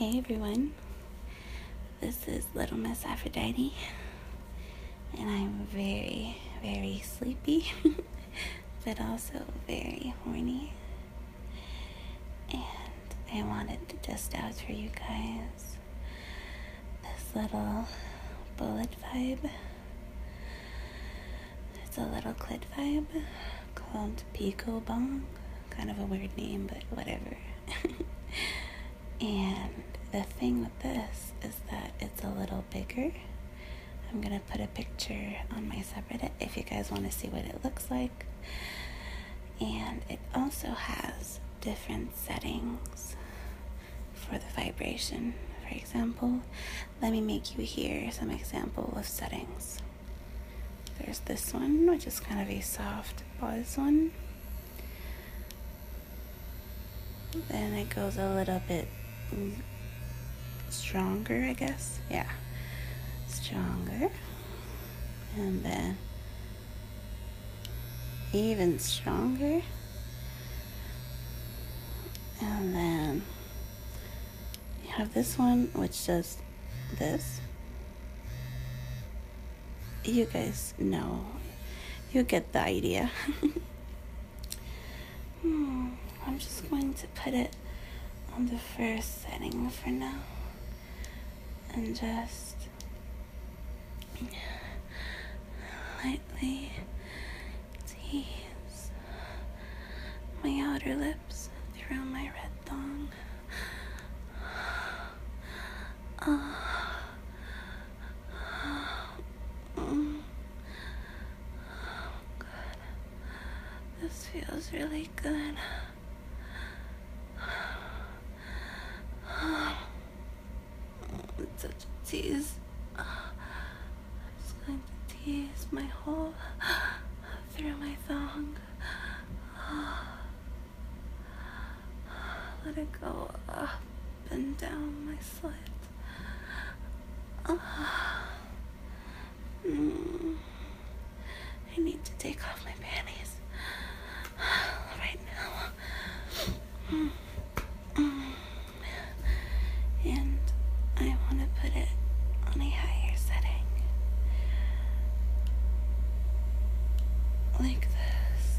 Hey everyone, this is Little Miss Aphrodite, and I'm very, very sleepy, but also very horny. And I wanted to test out for you guys this little bullet vibe. It's a little clit vibe called Pico Bong. Kind of a weird name, but whatever. And the thing with this is that it's a little bigger. I'm going to put a picture on my subreddit if you guys want to see what it looks like. And it also has different settings for the vibration. For example, let me make you hear some example of settings. There's this one, which is kind of a soft buzz one. Then it goes a little bit stronger, I guess. Yeah, stronger. And then even stronger. And then you have this one, which does this. You guys know, you get the idea. I'm just going to put it on the first setting for now and just lightly tease my outer lips through my red thong. God, this feels really good. Such a tease. I'm just going to tease my hole through my thong. Let it go up and down my slit. I need to take off my panties right now. And I want to put it on a higher setting, like this.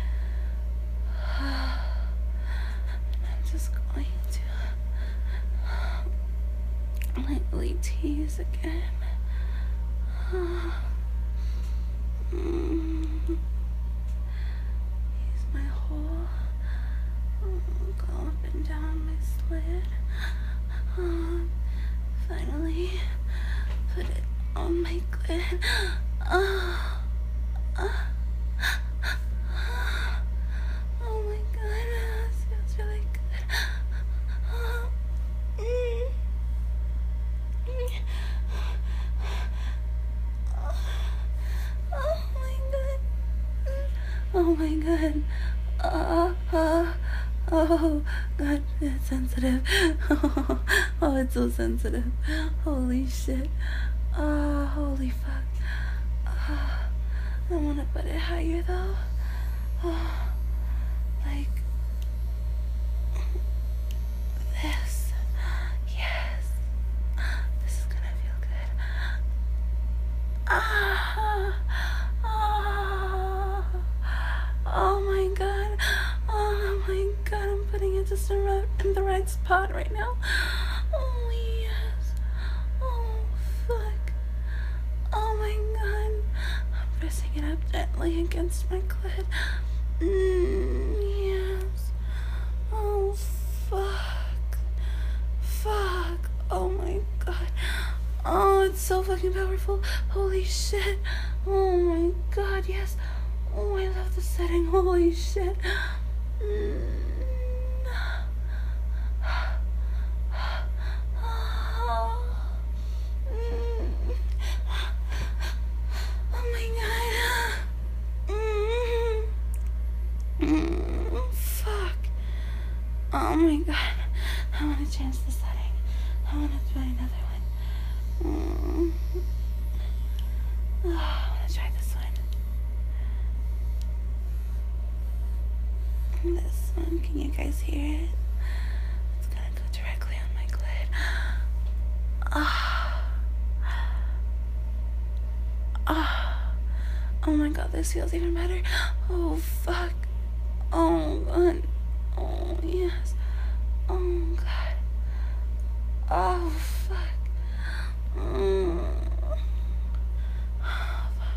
I'm just going to lightly tease again. Use my hole, go up and down my slit. Finally, put it on my clit. Oh my god, this feels really good. Oh my god. Oh god, it's sensitive. Oh, it's so sensitive. Holy shit. Oh, holy fuck. I want to put it higher though. Like this. Yes. This is gonna feel good. Oh my god. Oh my god, I'm putting it just in the right spot right now. Oh yes. Oh fuck. Oh my god. I'm pressing it up gently against my clit. Yes. Oh fuck. Fuck. Oh my god. Oh, it's so fucking powerful. Holy shit. Oh my god, yes. Oh, I love the setting. Holy shit. Oh my god. Fuck. Oh my god. I want to change the setting. I want to try another one. I want to try this one. This one, can you guys hear it? It's gonna go directly on my clit. Oh my god, this feels even better. Oh fuck. Oh god. Oh yes. Oh god. Oh fuck. Oh fuck.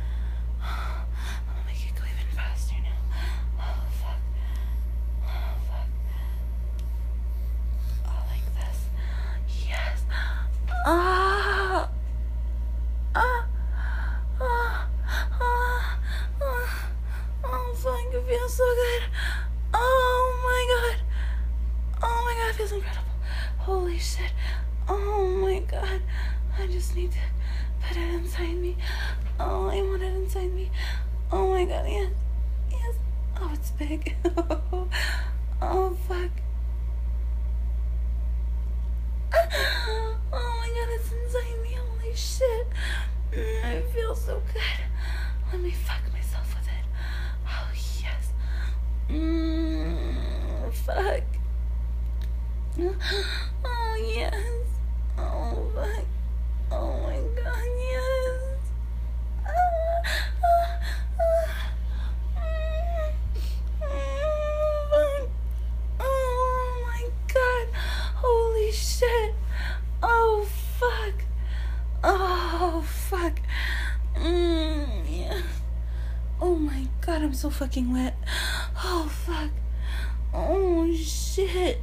I'll make it go even faster now. Oh fuck. Oh fuck. Oh, like this. Yes. Ah. Ah. Ah. Ah. Ah. Oh fuck, it feels so good. Oh my god. Oh my god, it feels incredible. Holy shit. Oh my god. I just need to put it inside me. Oh, I want it inside me. Oh my god, yes. Yes. Oh, it's big. Oh, fuck. Oh my god, it's inside me. Holy shit. I feel so good. Let me fuck myself with it. Oh, yes. Fuck. Oh, yes. Oh, fuck. Oh my god, yes. Fuck. Oh my god. Holy shit. Oh, fuck. Oh, fuck. Yeah. Oh my god, I'm so fucking wet. Oh, fuck. Oh, shit.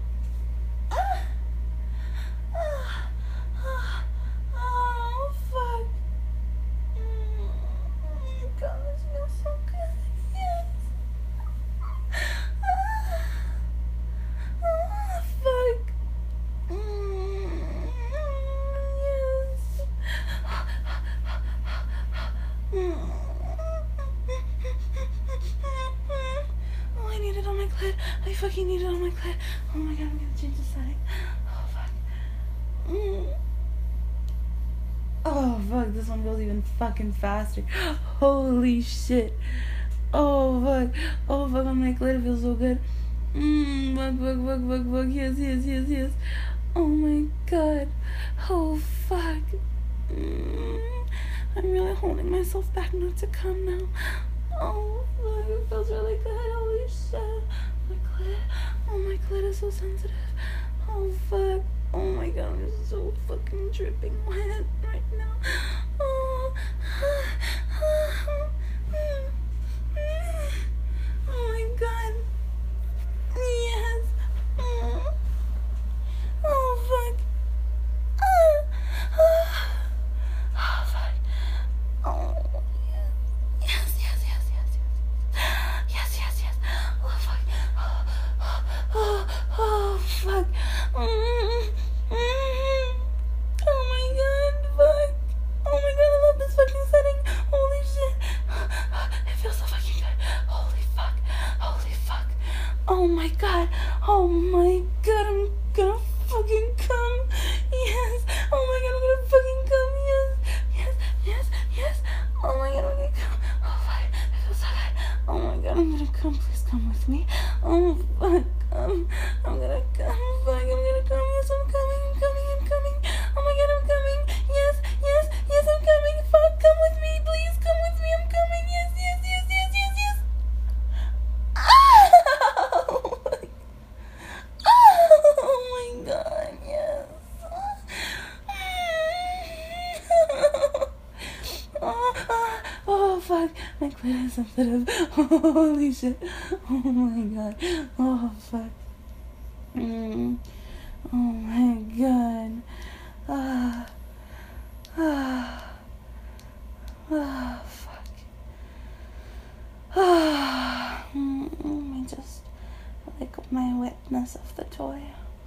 Oh, fuck. Oh my god, this feels so good. Yes. Oh, fuck. Yes. Oh, I need it on my clit. I fucking need it on my clit. Oh my god, I'm gonna change the setting. Oh, fuck. Oh, fuck, this one goes even fucking faster. Holy shit. Oh, fuck. Oh, fuck, on my clit, it feels so good. Fuck. Yes. Oh my god. Oh, fuck. I'm really holding myself back not to come now. Oh, fuck, it feels really good. Holy shit. My clit is so sensitive. Oh, fuck. Oh my god, I'm just so fucking dripping wet right now. Oh, oh my god. Yes. Oh, fuck. Oh, fuck. Oh, yes. Yes. Oh, fuck. Oh, fuck. Oh my god, fuck. Oh my god, I love this fucking setting. Holy shit. It feels so fucking good. Holy fuck. Oh my god. I'm gonna fucking come. Yes. Oh my god, I'm gonna fucking come. Yes. Oh my god, I'm gonna come. Oh fuck, it feels so good. Oh my god, I'm gonna come. Please come with me. Oh fuck. I'm gonna come. Fuck, I'm gonna come. Yes, I'm coming. Oh my god, I'm coming. Yes, I'm coming. Fuck, come with me. Please come with me. I'm coming. Yes. Oh my god, yes. Oh fuck, my clit is sensitive. Holy shit. Oh my god. Oh fuck. Oh my god. Fuck. Let me just lick my wetness off the toy.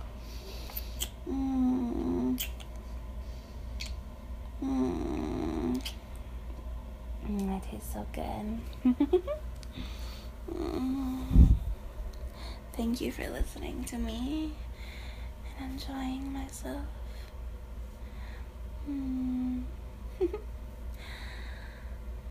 It tastes so good. Thank you for listening to me and enjoying myself.